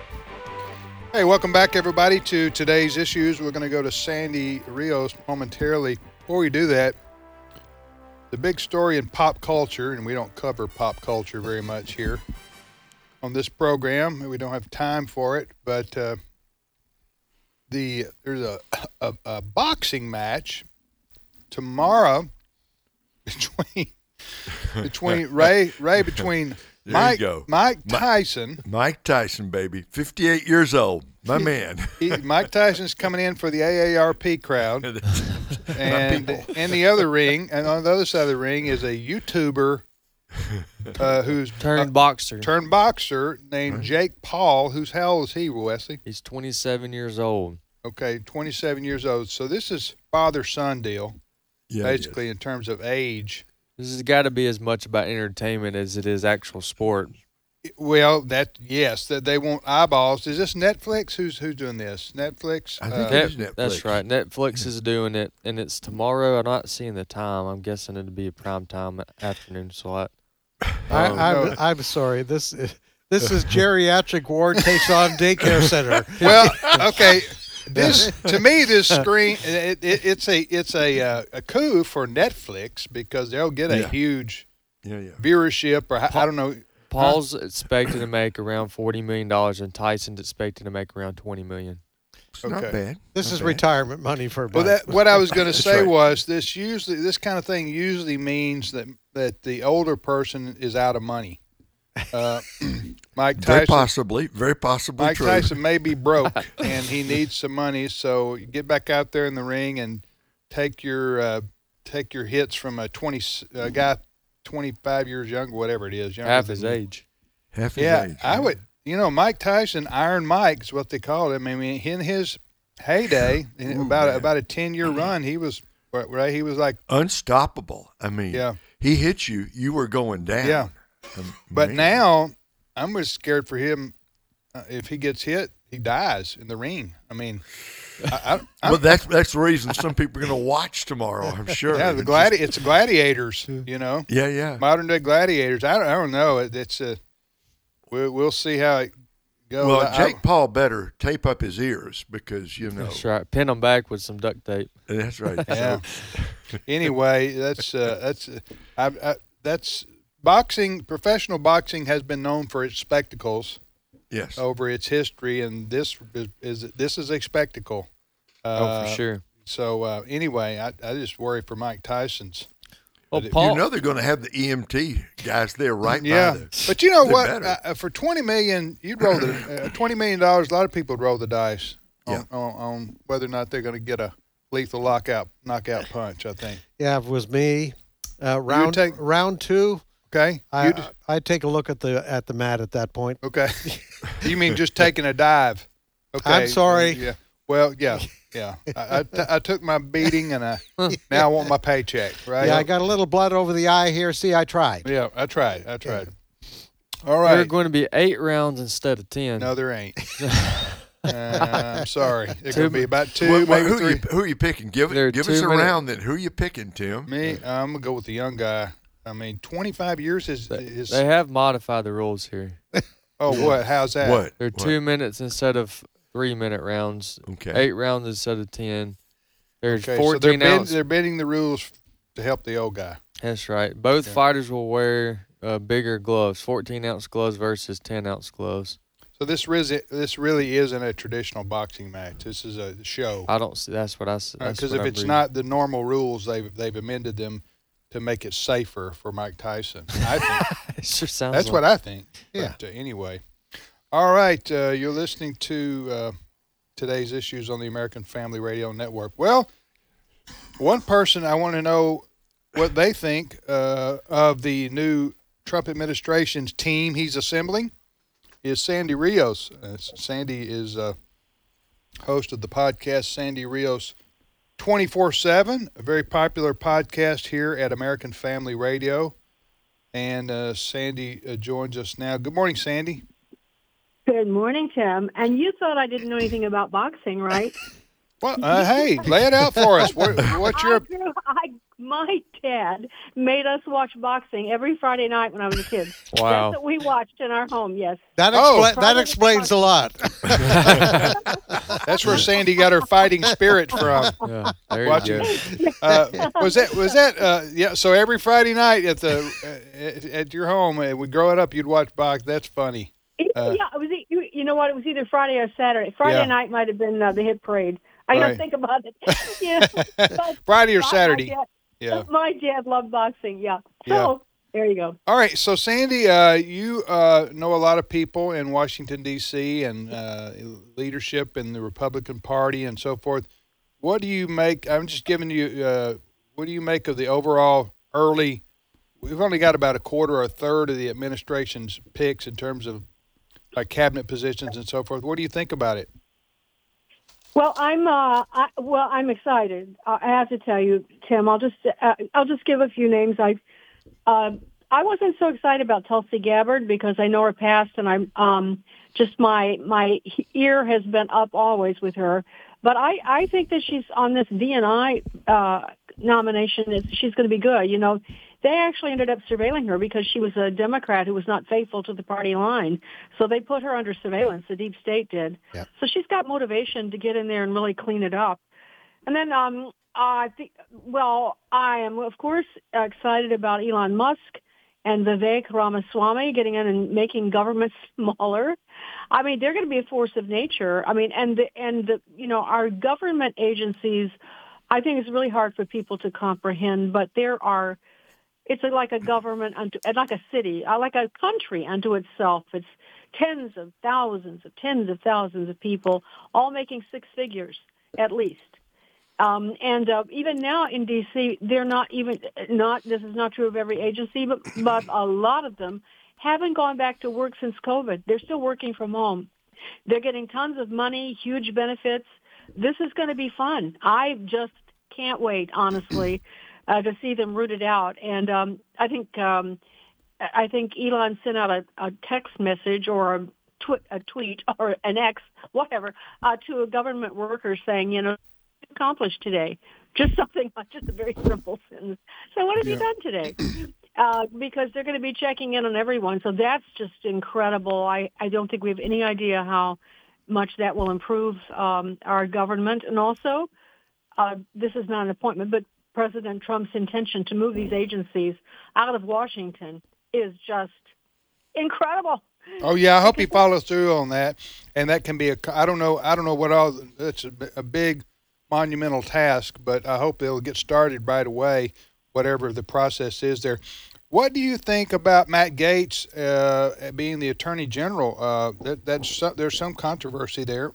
Hey, welcome back, everybody, to Today's Issues. We're going to go to Sandy Rios momentarily. Before we do that, the big story in pop culture, and we don't cover pop culture very much here on this program. We don't have time for it, but uh, the there's a, a, a boxing match tomorrow between between Ray Ray between There Mike you go. Mike Tyson. Mike Tyson, baby, fifty-eight years old, my man. He, Mike Tyson's coming in for the A A R P crowd, and in the other ring, and on the other side of the ring is a YouTuber uh, who's Turned uh, boxer. turned boxer named Jake Paul. Who's how old is he, Wesley? He's twenty-seven years old. Okay, twenty-seven years old. So this is father-son deal, Yeah, basically in terms of age. This has got to be as much about entertainment as it is actual sport. Well, that yes, that they want eyeballs. Is this Netflix? Who's who's doing this? Netflix. I think Uh, it is Netflix. That's right. Netflix is doing it, and it's tomorrow. I'm not seeing the time. I'm guessing it'll be a prime time afternoon slot. I, Um, I'm, no. I'm sorry. This this is geriatric ward takes on daycare center. Well, okay. This to me, this screen it, it, it's a it's a uh, a coup for Netflix because they'll get a Yeah. huge Yeah, yeah. viewership or I don't know. Paul's expected to make around forty million dollars, and Tyson's expected to make around twenty million It's not Okay. bad. This Not is bad. retirement money for. Well, Mike. that what I was going to That's say right. was this usually this kind of thing usually means that that the older person is out of money. Uh, Mike Very Tyson. possibly, very possibly Mike true. Tyson may be broke and he needs some money, so you get back out there in the ring and take your uh, take your hits from a twenty a guy twenty-five years younger, whatever it is, younger half than his you. age. Half his Yeah, age. I would. You know, Mike Tyson, Iron Mike is what they called him. I mean, in his heyday, in Ooh, about a, man. about a ten year run, he was right. He was like, Unstoppable. I mean, Yeah. he hit you, you were going down. Yeah. Um, but man. now I'm just scared for him. Uh, if he gets hit, he dies in the ring. I mean, I, I, Well, that's that's the reason some people are going to watch tomorrow. I'm sure. yeah, the It's gladi- just- it's gladiators, you know, Yeah, yeah. modern day gladiators. I don't, I don't know. It, it's a, we'll, we'll see how it goes. Well, I- Jake Paul better tape up his ears because you know. That's right. Pin them back with some duct tape. That's right. Yeah. So, anyway, that's uh, that's uh, I, I, that's boxing. Professional boxing has been known for its spectacles yes. over its history, and this is, is this is a spectacle. Uh, Oh, for sure. So uh, anyway, I, I just worry for Mike Tyson's. Well, But it- Paul, You know they're going to have the E M T guys there right yeah, by the. but you know They what? better. Uh, for twenty million, you'd roll the uh, twenty million dollars. A lot of people would roll the dice on, Yeah. on, on whether or not they're going to get a lethal lockout, knockout punch. I think. Yeah, if it was me. Uh, round take- round two. Okay. I, You'd- I'd take a look at the at the mat at that point. Okay. You mean just taking a dive? Okay. I'm sorry. Yeah. Well, yeah, yeah. I, I, t- I took my beating, and I now I want my paycheck. Right? Yeah, I got a little blood over the eye here. See, I tried. Yeah, I tried. I tried. All there are right. going to be eight rounds instead of ten. No, there ain't. uh, I'm sorry. It's Two- going to be about two, Well, well, maybe who, three. you, who are you picking? Give There are it. Give us two a minute- round then. Who are you picking, Tim? Me, I'm gonna go with the young guy. I mean, twenty-five years is is. They have modified the rules here. Oh, what? How's that? What? They're What? two minutes instead of three minute rounds. Okay. Eight rounds instead of ten. There's Okay, so they're fourteen bend, ounce. they're bending the rules to help the old guy. That's right. Both Okay. fighters will wear uh, bigger gloves, fourteen ounce gloves versus ten ounce gloves. So this really, this really isn't a traditional boxing match. This is a show. I don't see. That's what I. s- that's Because what if I'm it's reading. not the normal rules, they've they've amended them to make it safer for Mike Tyson. I think it sure sounds. that's like, what I think. Yeah. But, uh, anyway, all right. Uh, you're listening to uh, today's issues on the American Family Radio Network. Well, one person I want to know what they think uh, of the new Trump administration's team he's assembling. is Sandy Rios. Uh, Sandy is uh, host of the podcast Sandy Rios twenty-four seven, a very popular podcast here at American Family Radio. And uh, Sandy uh, joins us now. Good morning, Sandy. Good morning, Tim. And you thought I didn't know anything about boxing, right? Well, uh, hey, lay it out for us. What, what's your... I grew, I, my dad made us watch boxing every Friday night when I was a kid. Wow. That's what we watched in our home, yes. That, Oh. expla- that explains a lot. That's where Sandy got her fighting spirit from. Yeah, there you Watching. go. Uh, was that was that uh, yeah? So every Friday night at the uh, at, at your home, uh, we growing up, you'd watch box. That's funny. Uh, yeah, it was. e- You, you know what? It was either Friday or Saturday. Friday Yeah. night might have been uh, the hit parade. I Right. don't think about it. Yeah, but Friday or my- my Saturday. dad- Yeah. My dad loved boxing. Yeah. So Yeah. there you go. All right. So Sandy, uh, you uh, know a lot of people in Washington D C and uh, leadership in the Republican Party and so forth. What do you make? I'm just giving you. Uh, what do you make of the overall early? We've only got about a quarter or a third of the administration's picks in terms of like cabinet positions and so forth. What do you think about it? Well, I'm uh, I, well, I'm excited. Uh, I have to tell you, Tim. I'll just uh, I'll just give a few names. I uh, I wasn't so excited about Tulsi Gabbard because I know her past, and I'm um, just my my ear has been up always with her. But I, I think that she's on this D and I uh, nomination. Is she's going to be good? You know, they actually ended up surveilling her because she was a Democrat who was not faithful to the party line. So they put her under surveillance. The deep state did. Yep. So she's got motivation to get in there and really clean it up. And then um, I think, well, I am of course excited about Elon Musk and Vivek Ramaswamy getting in and making government smaller. I mean, they're going to be a force of nature. I mean, and the, and the, you know, our government agencies, I think it's really hard for people to comprehend, but there are, it's like a government, unto, like a city, uh, like a country unto itself. It's tens of thousands of tens of thousands of people all making six figures at least. Um, and uh, even now in D C, they're not even not. This is not true of every agency, but but a lot of them haven't gone back to work since COVID. They're still working from home. They're getting tons of money, huge benefits. This is going to be fun. I just can't wait, honestly, uh, to see them rooted out. And um, I think um, I think Elon sent out a, a text message or a, tw- a tweet or an X, whatever, uh, to a government worker saying, you know, accomplished today. Just something, just a very simple sentence. So what have Yeah. you done today? Uh, because they're going to be checking in on everyone. So that's just incredible. I, I don't think we have any idea how much that will improve um, our government. And also, uh, this is not an appointment, but President Trump's intention to move these agencies out of Washington is just incredible. Oh yeah, I hope he follows through on that, and that can be a. I don't know. I don't know what all. It's a, a big, monumental task, but I hope they'll get started right away, whatever the process is there. What do you think about Matt Gaetz uh, being the Attorney General? Uh, that, that's some, there's some controversy there.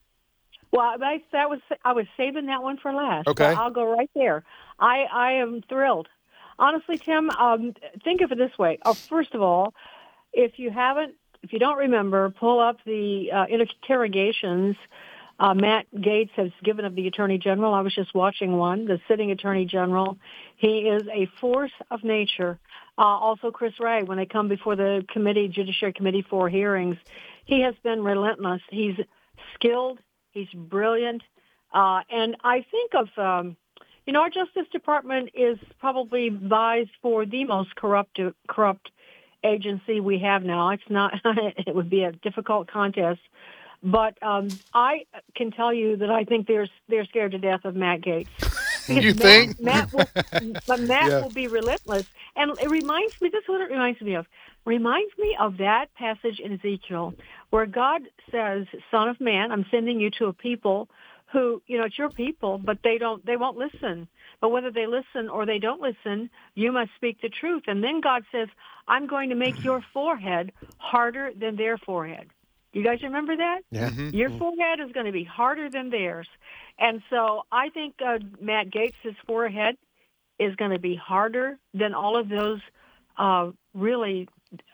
Well, I, that was I was saving that one for last. Okay. So I'll go right there. I, I am thrilled. Honestly, Tim, um, think of it this way. Oh, first of all, if you haven't, if you don't remember, pull up the uh, interrogations uh, Matt Gaetz has given of the Attorney General. I was just watching one, the sitting Attorney General. He is a force of nature. Uh, also, Chris Wray, when they come before the committee, Judiciary Committee for hearings, he has been relentless. He's skilled. He's brilliant. Uh, and I think of, um, you know, our Justice Department is probably vies for the most corrupt, corrupt agency we have now. It's not, it would be a difficult contest. But um, I can tell you that I think they're, they're scared to death of Matt Gaetz. You Matt, think? Matt will, but Matt Yeah. will be relentless. And it reminds me, this is what it reminds me of. Reminds me of that passage in Ezekiel where God says, Son of man, I'm sending you to a people who, you know, it's your people, but they don't, they won't listen. But whether they listen or they don't listen, you must speak the truth. And then God says, I'm going to make your forehead harder than their forehead. You guys remember that? Yeah. Mm-hmm. Your forehead is going to be harder than theirs. And so I think uh, Matt Gaetz' forehead is going to be harder than all of those uh, really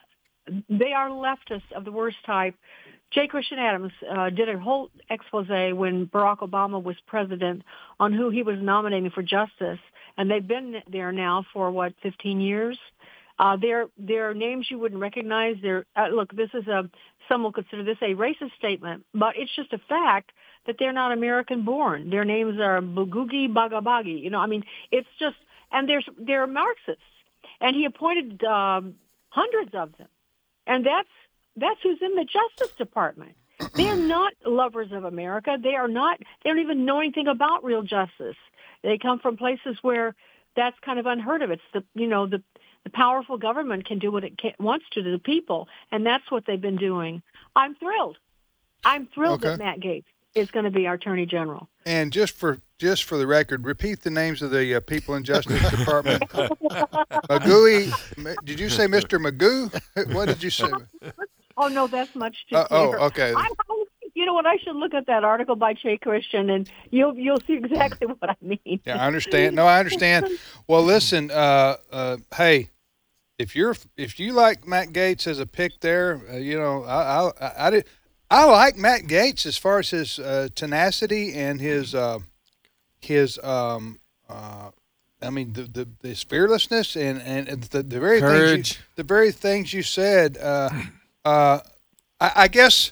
they are leftists of the worst type. J. Christian Adams uh, did a whole expose when Barack Obama was president on who he was nominating for justice, and they've been there now for, what, fifteen years? Uh, they're, they're names you wouldn't recognize. They're, uh, look, this is a, some will consider this a racist statement, but it's just a fact that they're not American-born. Their names are Bugugi Bagabagi. You know, I mean, it's just, and there's, they're Marxists. And he appointed um, hundreds of them. And that's That's who's in the Justice Department. They're not lovers of America. They are not. They don't even know anything about real justice. They come from places where that's kind of unheard of. It's the you know the the powerful government can do what it can, wants to to the people, and that's what they've been doing. I'm thrilled. I'm thrilled Okay. that Matt Gaetz is going to be our Attorney General. And just for just for the record, repeat the names of the uh, people in Justice Department. Magooey, did you say Mister Magoo? What did you say? Oh no, that's much too Uh, oh, clear. okay. I, you know what? I should look at that article by Jay Christian, and you'll you'll see exactly what I mean. Yeah, I understand. No, I understand. Well, listen. Uh, uh, hey, if you're if you like Matt Gaetz as a pick there, uh, you know, I I I, did, I like Matt Gaetz as far as his uh, tenacity and his uh, his um uh. I mean the, the his fearlessness and and the, the very things Courage. you, the very things you said. Uh, uh, I, I guess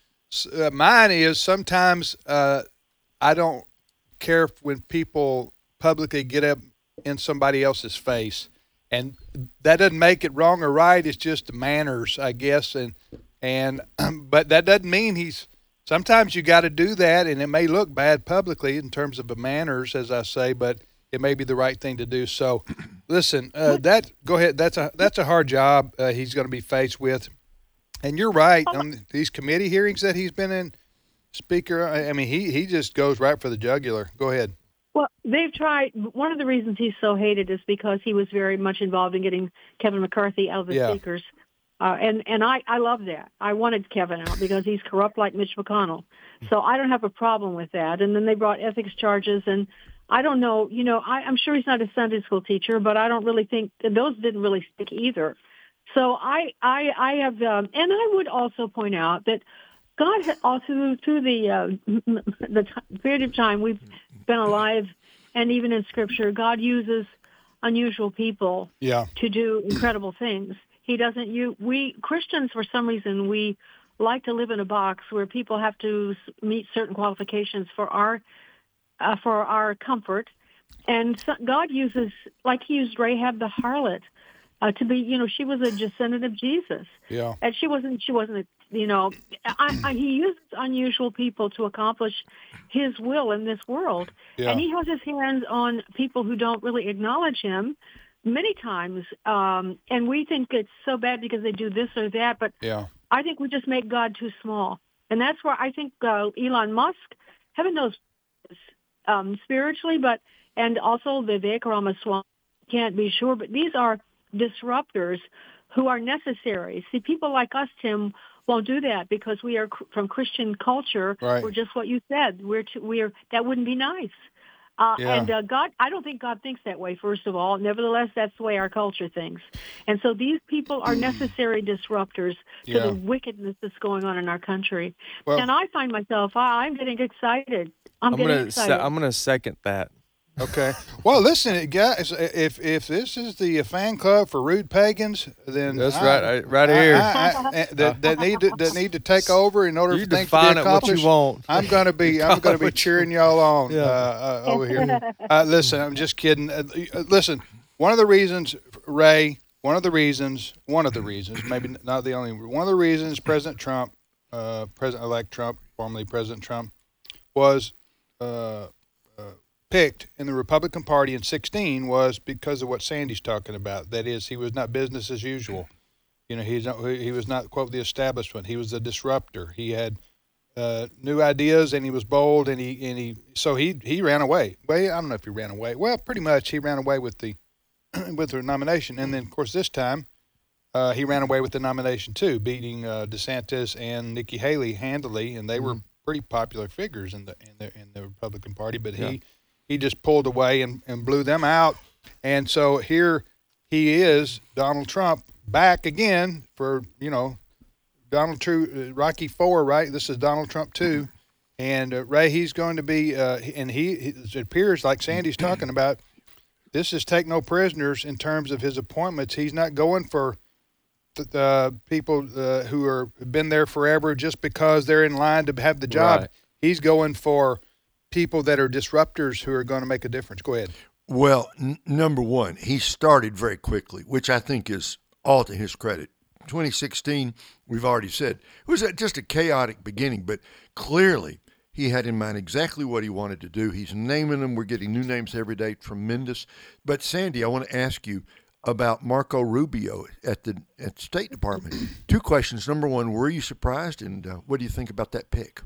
uh, mine is sometimes uh, I don't care when people publicly get up in somebody else's face, and that doesn't make it wrong or right. It's just manners, I guess, and and but that doesn't mean he's. Sometimes you got to do that, and it may look bad publicly in terms of the manners, as I say, but it may be the right thing to do. So, listen, uh, that go ahead. That's a that's a hard job uh, he's going to be faced with, and you're right on these committee hearings that he's been in. Speaker, I, I mean, he he just goes right for the jugular. Go ahead. Well, they've tried. One of the reasons he's so hated is because he was very much involved in getting Kevin McCarthy out of the Yeah. speakers. Uh, and and I, I love that. I wanted Kevin out because he's corrupt like Mitch McConnell. So I don't have a problem with that. And then they brought ethics charges. And I don't know, you know, I, I'm sure he's not a Sunday school teacher, but I don't really think those didn't really stick either. So I I, I have, um, and I would also point out that God, had, all through, through the, uh, the t- period of time we've been alive, and even in Scripture, God uses unusual people Yeah. to do incredible things. He doesn't. You we Christians, for some reason, we like to live in a box where people have to s- meet certain qualifications for our uh, for our comfort. And so God uses, like He used Rahab the harlot uh, to be. You know, she was a descendant of Jesus, Yeah. and she wasn't. She wasn't. You know, I, I, He uses unusual people to accomplish His will in this world, Yeah. and He has His hands on people who don't really acknowledge Him. Many times, um, and we think it's so bad because they do this or that, but Yeah. I think we just make God too small. And that's where I think uh, Elon Musk, heaven knows um, spiritually, but and also Vivek Ramaswamy, can't be sure, but these are disruptors who are necessary. See, people like us, Tim, won't do that because we are cr- from Christian culture. Right. We're just what you said. We're too, we're that wouldn't be nice. Uh, Yeah. And uh, God, I don't think God thinks that way, first of all. Nevertheless, that's the way our culture thinks. And so these people are necessary disruptors to Yeah. the wickedness that's going on in our country. Well- and I find myself, I, I'm getting excited. I'm, I'm getting gonna se- excited. I'm gonna second that. Okay. Well, listen, guys. If if this is the fan club for rude pagans, then That's I- right, I- right I- here. I- I- I- that, that need to that need to take over in order You for things to define be it what you accomplished. want. I'm going to be I'm going to be cheering y'all on Yeah. uh, uh, over here. Uh, listen, I'm just kidding. Uh, uh, listen, one of the reasons, Ray, one of the reasons, one of the reasons, maybe not the only, one of the reasons President Trump, uh, President-elect Trump, formerly President Trump, was uh, uh, picked in the Republican Party in sixteen was because of what Sandy's talking about. That is, he was not business as usual. You know, he's not, he was not, quote, the establishment. He was a disruptor. He had uh, new ideas, and he was bold, and he and he so he he ran away. Well, I don't know if he ran away. Well, pretty much he ran away with the with the nomination, and then of course this time uh, he ran away with the nomination too, beating uh, DeSantis and Nikki Haley handily, and they were pretty popular figures in the in the in the Republican Party. But he Yeah. he just pulled away and, and blew them out, and so here he is, Donald Trump, back again for, you know, Donald Trump, uh, Rocky Four, right? This is Donald Trump two. And, uh, Ray, he's going to be, uh, and he, it appears like Sandy's talking about, this is take no prisoners in terms of his appointments. He's not going for the uh, people uh, who are have been there forever just because they're in line to have the job. Right. He's going for people that are disruptors who are going to make a difference. Go ahead. Well, n- number one, he started very quickly, which I think is all to his credit. twenty sixteen, we've already said, it was just a chaotic beginning, but clearly he had in mind exactly what he wanted to do. He's naming them. We're getting new names every day. Tremendous. But, Sandy, I want to ask you about Marco Rubio at the at the State Department. Two questions. Number one, were you surprised, and uh, what do you think about that pick?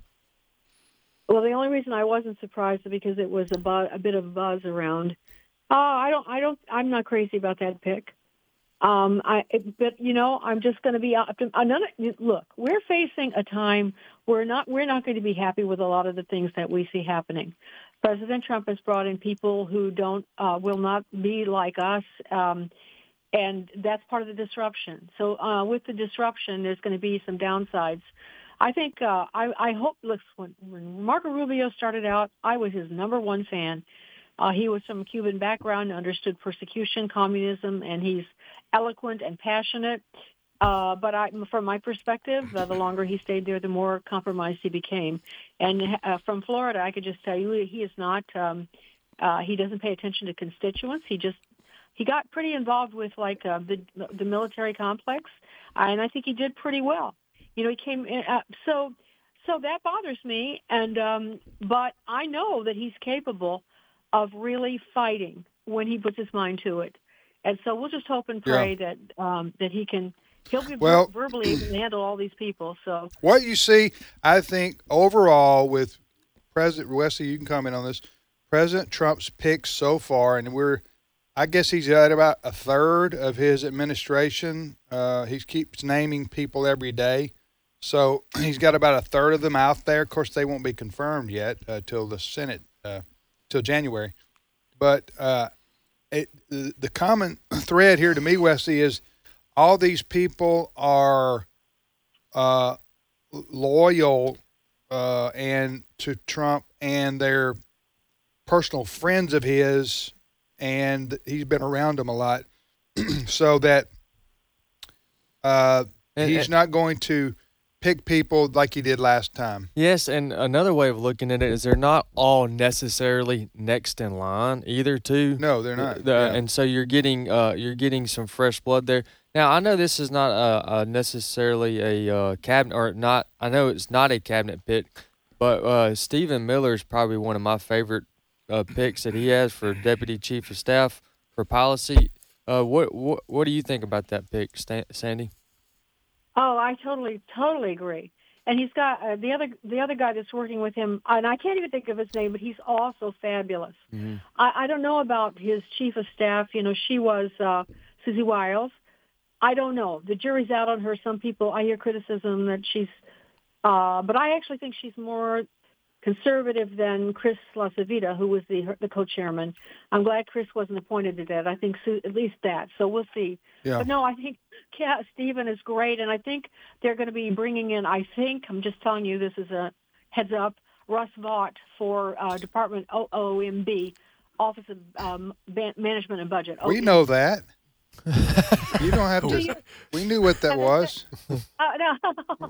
Well, the only reason I wasn't surprised is because it was a, bu- a bit of buzz around. Oh, I don't, I don't, I'm not crazy about that pick. Um, I, it, but you know, I'm just going to be out. Another look. We're facing a time where not, we're not going to be happy with a lot of the things that we see happening. President Trump has brought in people who don't, uh, will not be like us, um, and that's part of the disruption. So, uh, with the disruption, there's going to be some downsides. I think, uh, I, I hope, look, when, when Marco Rubio started out, I was his number one fan. Uh, he was from a Cuban background, understood persecution, communism, and he's eloquent and passionate. Uh, but I, from my perspective, uh, the longer he stayed there, the more compromised he became. And uh, from Florida, I could just tell you he is not, um, uh, he doesn't pay attention to constituents. He just, he got pretty involved with like uh, the the military complex, uh, and I think he did pretty well. You know, he came in, uh, so so that bothers me, and um, but I know that he's capable of really fighting when he puts his mind to it, and so we'll just hope and pray yeah. that um, that he can. He'll be well, verbally able to handle all these people. So what you see, I think overall with President Wesley, you can comment on this. President Trump's picks so far, and we're, I guess he's at about a third of his administration. Uh, he keeps naming people every day. So he's got about a third of them out there. Of course, they won't be confirmed yet uh, till the Senate, uh, till January. But uh, it, the, the common thread here to me, Wesley, is all these people are uh, loyal uh, and to Trump, and they're personal friends of his, and he's been around them a lot, so that uh, and, he's and, not going to pick people like he did last time. Yes, and another way of looking at it is they're not all necessarily next in line either, too. No, they're not. The, yeah. And so you're getting uh, you're getting some fresh blood there. Now, I know this is not a, a necessarily a uh, cabinet, or not. I know it's not a cabinet pick, but uh, Stephen Miller is probably one of my favorite uh, picks that he has for Deputy Chief of Staff for policy. Uh, what what what do you think about that pick, Stan- Sandy? Oh, I totally, totally agree. And he's got uh, the other the other guy that's working with him, and I can't even think of his name, but he's also fabulous. Mm-hmm. I, I don't know about his chief of staff. You know, she was uh, Susie Wiles. I don't know. The jury's out on her. Some people, I hear criticism that she's, uh, but I actually think she's more conservative than Chris LaCivita, who was the the co-chairman. I'm glad Chris wasn't appointed to that. I think Sue, at least that. So we'll see. Yeah. But no, I think yeah, Stephen is great, and I think they're going to be bringing in. I think I'm just telling you, this is a heads up. Russ Vaught for uh, Department O O M B, Office of um, Management and Budget. We know that. You don't have to. We knew what that was. Uh, no.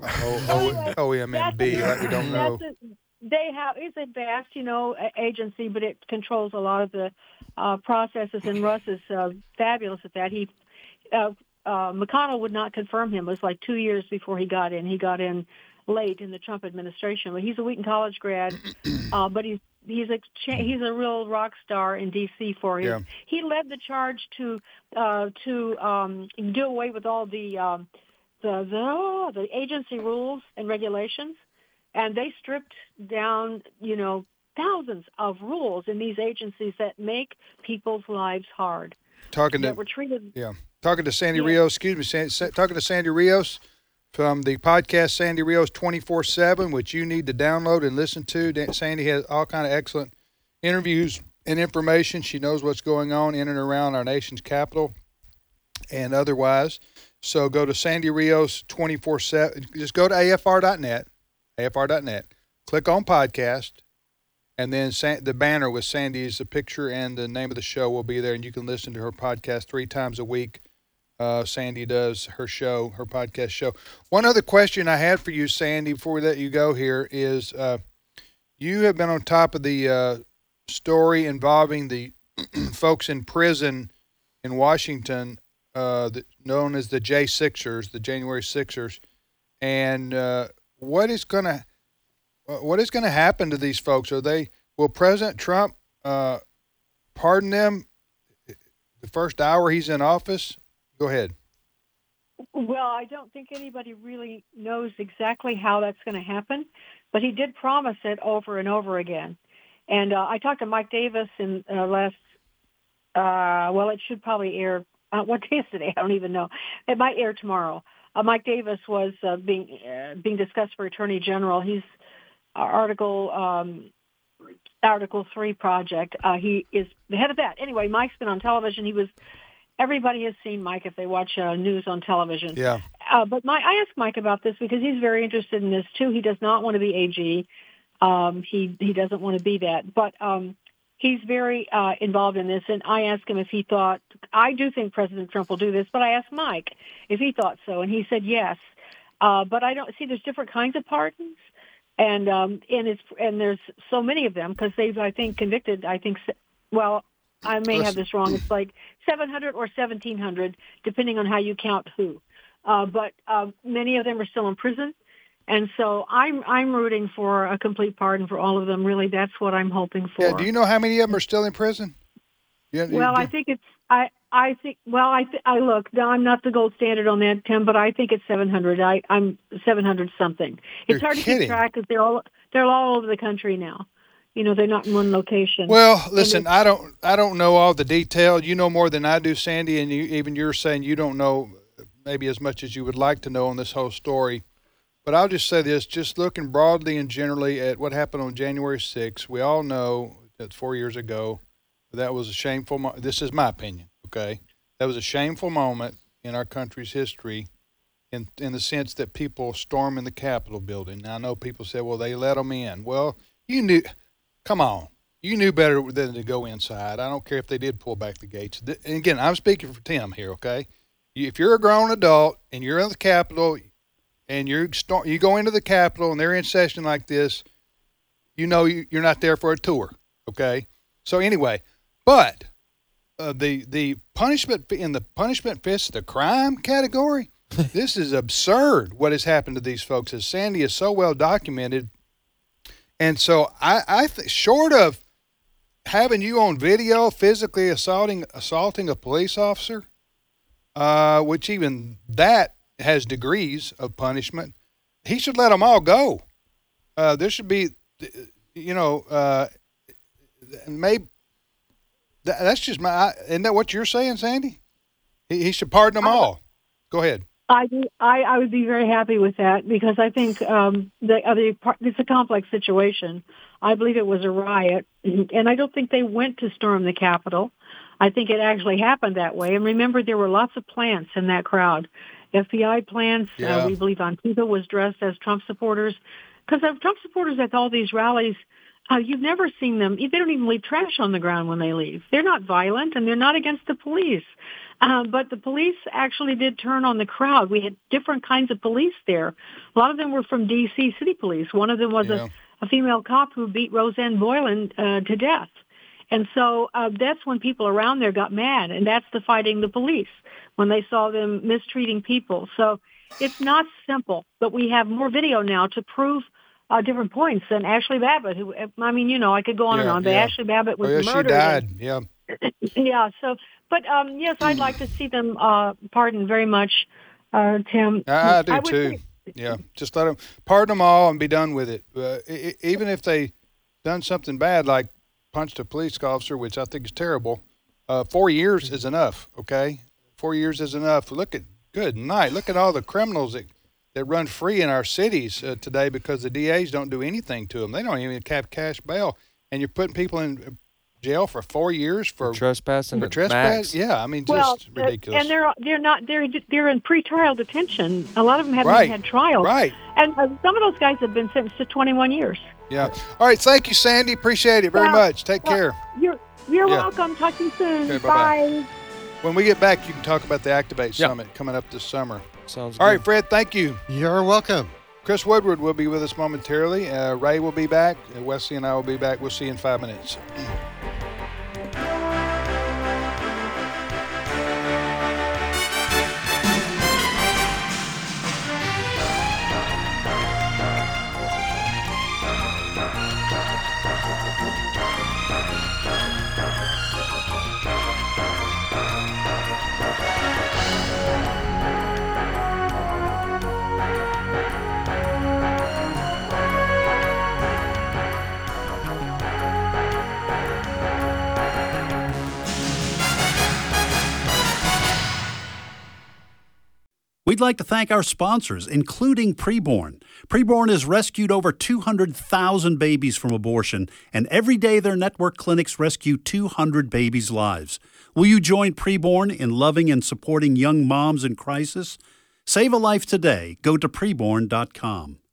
O E M B, like we don't know. A, they have, it's a vast, you know, agency, but it controls a lot of the uh, processes, and Russ is uh, fabulous at that. He, uh, uh, McConnell would not confirm him. It was like two years before he got in. He got in late in the Trump administration, but he's a Wheaton College grad, uh, but he's He's a he's a real rock star in D C for him. Yeah. He led the charge to uh, to um, do away with all the um, the the, the agency rules and regulations, and they stripped down, you know, thousands of rules in these agencies that make people's lives hard. Talking that to were treated. Yeah, talking to Sandy yeah. Rios. Excuse me, Sandy, talking to Sandy Rios from the podcast Sandy Rios twenty-four seven, which you need to download and listen to. Sandy has all kind of excellent interviews and information. She knows what's going on in and around our nation's capital and otherwise. So go to Sandy Rios twenty-four seven. Just go to A F R dot net, A F R dot net. Click on podcast, and then San, the banner with Sandy's the picture and the name of the show will be there, and you can listen to her podcast three times a week. Uh, Sandy does her show, her podcast show. One other question I had for you, Sandy, before we let you go here is uh, you have been on top of the uh, story involving the folks in prison in Washington, uh, the, known as the J Sixers, the January Sixers, and uh, what is going to what is going to happen to these folks? Are they will President Trump uh, pardon them the first hour he's in office? Go ahead. Well, I don't think anybody really knows exactly how that's going to happen, but he did promise it over and over again. And uh, I talked to Mike Davis in uh, last, uh, well, it should probably air, uh, what day is today? I don't even know. It might air tomorrow. Uh, Mike Davis was uh, being uh, being discussed for Attorney General. He's uh, Article um, Article three project. Uh, he is the head of that. Anyway, Mike's been on television. He was... Everybody has seen Mike if they watch uh, news on television. Yeah. Uh, but my, I asked Mike about this because he's very interested in this too. He does not want to be A G. Um, he he doesn't want to be that. But um, he's very uh, involved in this. And I asked him if he thought, I do think President Trump will do this, but I asked Mike if he thought so. And he said yes. Uh, but I don't see there's different kinds of pardons. And um, and it's and there's so many of them because they've, I think, convicted, I think, well, I may have this wrong. It's like seven hundred or seventeen hundred, depending on how you count who. Uh, but uh, many of them are still in prison. And so I'm I'm rooting for a complete pardon for all of them. Really, that's what I'm hoping for. Yeah. Do you know how many of them are still in prison? Yeah, well, you, I think it's I I think well I th- I look. I'm not the gold standard on that, Tim, but I think it's seven hundred. I I'm seven hundred something. It's You're hard to kidding. keep track because they're all they're all over the country now. You know, they're not in one location. Well, listen, I don't, I don't know all the detail. You know more than I do, Sandy, and you, even you're saying you don't know maybe as much as you would like to know on this whole story. But I'll just say this: just looking broadly and generally at what happened on January sixth, we all know that four years ago, that was a shameful. Mo- this is my opinion. Okay, that was a shameful moment in our country's history, in in the sense that people storming the Capitol building. Now I know people say, "Well, they let them in." Well, you knew. Come on. You knew better than to go inside. I don't care if they did pull back the gates. And again, I'm speaking for Tim here, okay? If you're a grown adult and you're in the Capitol and you're you go into the Capitol and they're in session like this, you know you're not there for a tour, okay? So anyway, but uh, the the punishment in the punishment fits the crime category, this is absurd what has happened to these folks. As Sandy is so well documented. And so I, I th- short of having you on video physically assaulting assaulting a police officer, uh, which even that has degrees of punishment, he should let them all go. Uh, there should be, you know, uh, maybe that, that's just my. Isn't that what you're saying, Sandy? He, he should pardon them all. Go ahead. I, I I would be very happy with that because I think um, the other part, it's a complex situation. I believe it was a riot, and I don't think they went to storm the Capitol. I think it actually happened that way. And remember, there were lots of plants in that crowd. F B I plants. Yeah. Uh, we believe Antifa was dressed as Trump supporters because Trump supporters at all these rallies. Uh, you've never seen them. They don't even leave trash on the ground when they leave. They're not violent, and they're not against the police. Uh, but the police actually did turn on the crowd. We had different kinds of police there. A lot of them were from D C City Police. One of them was Yeah. a, a female cop who beat Roseanne Boylan uh, to death. And so uh, that's when people around there got mad, and that's the fighting the police, when they saw them mistreating people. So it's not simple, but we have more video now to prove uh, different points than Ashley Babbitt, who, I mean, you know, I could go on Yeah, and on, but yeah. Ashley Babbitt was Oh, yeah, murdered. she and- died. Yeah. yeah, so, but um, yes, I'd like to see them uh, pardon very much, uh, Tim. I, I do would too. say- Yeah, just let them pardon them all and be done with it. Uh, e- e- even if they done something bad, like punched a police officer, which I think is terrible, uh, four years is enough. Okay, four years is enough. Look at good night. Look at all the criminals that that run free in our cities uh, today because the D As don't do anything to them. They don't even have cash bail, and you're putting people in jail for four years for, for trespassing. For trespass, max. yeah. I mean, just well, ridiculous. And they're they're not they're they're in pretrial detention. A lot of them haven't right. even had trials. Right. And uh, some of those guys have been sentenced to twenty-one years. Yeah. All right. Thank you, Sandy. Appreciate it very yeah. much. Take well, care. You're you're yeah. welcome. Talk to you soon. Okay, bye. Bye. When we get back, you can talk about the Activate yep. Summit coming up this summer. Sounds All good. right, Fred. Thank you. You're welcome. Chris Woodward will be with us momentarily. Uh, Ray will be back. Wesley and I will be back. We'll see you in five minutes. We'd like to thank our sponsors, including Preborn. Preborn has rescued over two hundred thousand babies from abortion, and every day their network clinics rescue two hundred babies' lives. Will you join Preborn in loving and supporting young moms in crisis? Save a life today. Go to preborn dot com.